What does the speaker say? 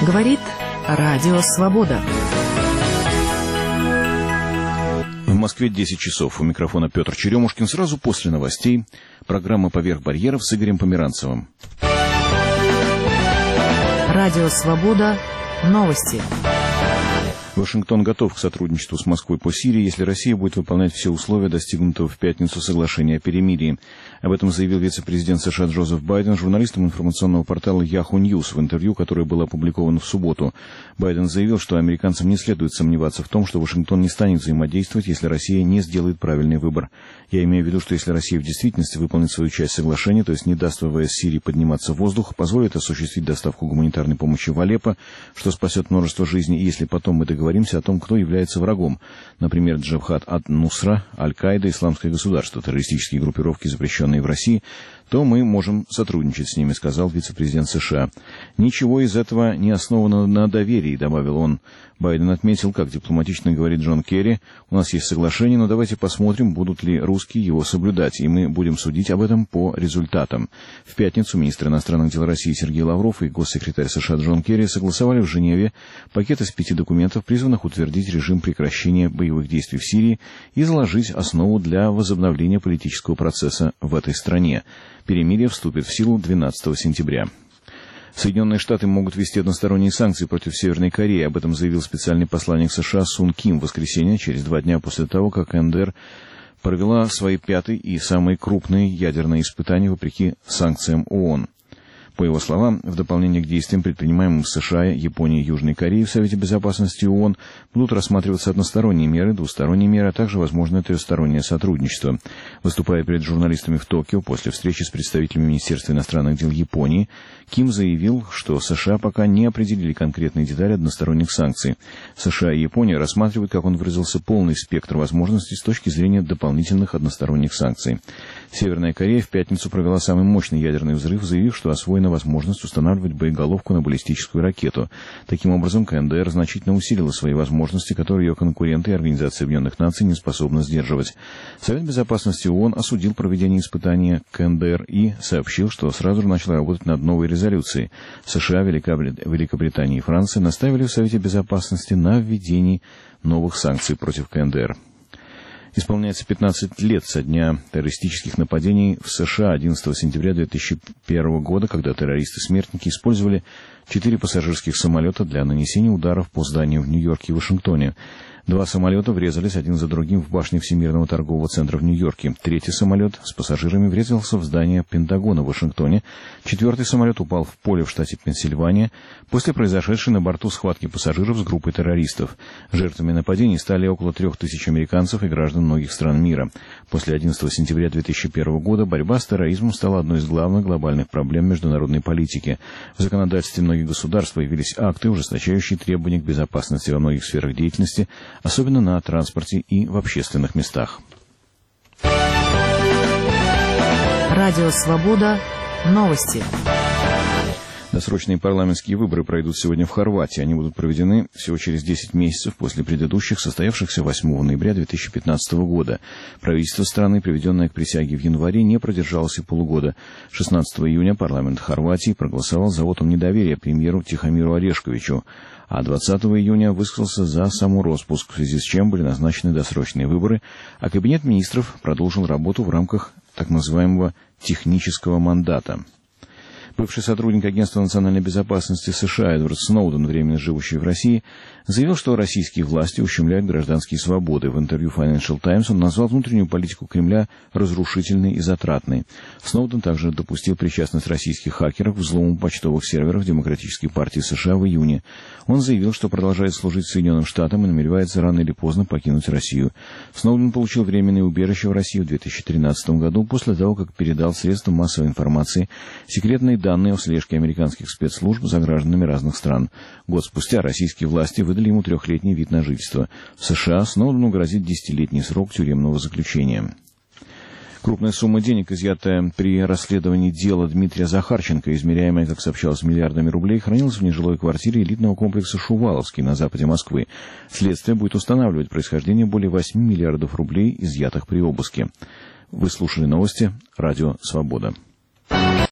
Говорит Радио Свобода. В Москве 10 часов. У микрофона Петр Черемушкин. Сразу после новостей программа «Поверх барьеров» с Игорем Померанцевым. Радио Свобода. Новости. Вашингтон готов к сотрудничеству с Москвой по Сирии, если Россия будет выполнять все условия достигнутого в пятницу соглашения о перемирии. Об этом заявил вице-президент США Джозеф Байден журналистам информационного портала Yahoo News в интервью, которое было опубликовано в субботу. Байден заявил, что американцам не следует сомневаться в том, что Вашингтон не станет взаимодействовать, если Россия не сделает правильный выбор. Я имею в виду, что если Россия в действительности выполнит свою часть соглашения, то есть не даст ВВС Сирии подниматься в воздух, позволит осуществить доставку гуманитарной помощи в Алеппо, что спасет множество жизней, и если потом мы договоримся о том, кто является врагом, например, Джабхат ат-Нусра, Аль-Каида, Исламское государство, террористические группировки, запрещенные в России, то мы можем сотрудничать с ними, сказал вице-президент США. Ничего из этого не основано на доверии, добавил он. Байден отметил, как дипломатично говорит Джон Керри, у нас есть соглашение, но давайте посмотрим, будут ли русские его соблюдать, и мы будем судить об этом по результатам. В пятницу министр иностранных дел России Сергей Лавров и госсекретарь США Джон Керри согласовали в Женеве пакет из 5 документов, призванных утвердить режим прекращения боевых действий в Сирии и заложить основу для возобновления политического процесса в этой стране. Перемирие вступит в силу 12 сентября. Соединенные Штаты могут ввести односторонние санкции против Северной Кореи. Об этом заявил специальный посланник США Сун Ким в воскресенье, через 2 дня после того, как КНДР провела свои 5-е и самые крупные ядерные испытания вопреки санкциям ООН. По его словам, в дополнение к действиям, предпринимаемым в США, Японии и Южной Корее в Совете Безопасности ООН, будут рассматриваться односторонние меры, двусторонние меры, а также возможное трехстороннее сотрудничество. Выступая перед журналистами в Токио после встречи с представителями Министерства иностранных дел Японии, Ким заявил, что США пока не определили конкретные детали односторонних санкций. США и Япония рассматривают, как он выразился, полный спектр возможностей с точки зрения дополнительных односторонних санкций. Северная Корея в пятницу провела самый мощный ядерный взрыв, заявив, что освоена возможность устанавливать боеголовку на баллистическую ракету. Таким образом, КНДР значительно усилила свои возможности, которые ее конкуренты и Организация Объединенных Наций не способны сдерживать. Совет Безопасности ООН осудил проведение испытания КНДР и сообщил, что сразу же начал работать над новой резолюцией. США, Великобритания и Франция наставили в Совете Безопасности на введении новых санкций против КНДР. Исполняется 15 лет со дня террористических нападений в США 11 сентября 2001 года, когда террористы-смертники использовали 4 пассажирских самолета для нанесения ударов по зданию в Нью-Йорке и Вашингтоне. 2 самолета врезались один за другим в башню Всемирного торгового центра в Нью-Йорке. 3-й самолет с пассажирами врезался в здание Пентагона в Вашингтоне. 4-й самолет упал в поле в штате Пенсильвания после произошедшей на борту схватки пассажиров с группой террористов. Жертвами нападений стали около 3000 американцев и граждан многих стран мира. После 11 сентября 2001 года борьба с терроризмом стала одной из главных глобальных проблем международной политики. В законодательстве многих государств появились акты, ужесточающие требования к безопасности во многих сферах деятельности, особенно на транспорте и в общественных местах. Радио Свобода. Новости. Досрочные парламентские выборы пройдут сегодня в Хорватии. Они будут проведены всего через 10 месяцев после предыдущих, состоявшихся 8 ноября 2015 года. Правительство страны, приведенное к присяге в январе, не продержалось и полугода. 16 июня парламент Хорватии проголосовал за вотум недоверия премьеру Тихомиру Орешковичу, а 20 июня высказался за самороспуск, в связи с чем были назначены досрочные выборы, а Кабинет министров продолжил работу в рамках так называемого технического мандата. Бывший сотрудник Агентства национальной безопасности США Эдвард Сноуден, временно живущий в России, заявил, что российские власти ущемляют гражданские свободы. В интервью Financial Times он назвал внутреннюю политику Кремля разрушительной и затратной. Сноуден также допустил причастность российских хакеров к взлому почтовых серверов Демократической партии США в июне. Он заявил, что продолжает служить Соединенным Штатам и намеревается рано или поздно покинуть Россию. Сноуден получил временное убежище в России в 2013 году после того, как передал средствам массовой информации секретные данные о слежке американских спецслужб за гражданами разных стран. Год спустя российские власти выдали ему 3-летний вид на жительство. В США Сноудену грозит 10-летний срок тюремного заключения. Крупная сумма денег, изъятая при расследовании дела Дмитрия Захарченко, измеряемая, как сообщалось, миллиардами рублей, хранилась в нежилой квартире элитного комплекса «Шуваловский» на западе Москвы. Следствие будет устанавливать происхождение более 8 миллиардов рублей, изъятых при обыске. Вы слушали новости «Радио Свобода».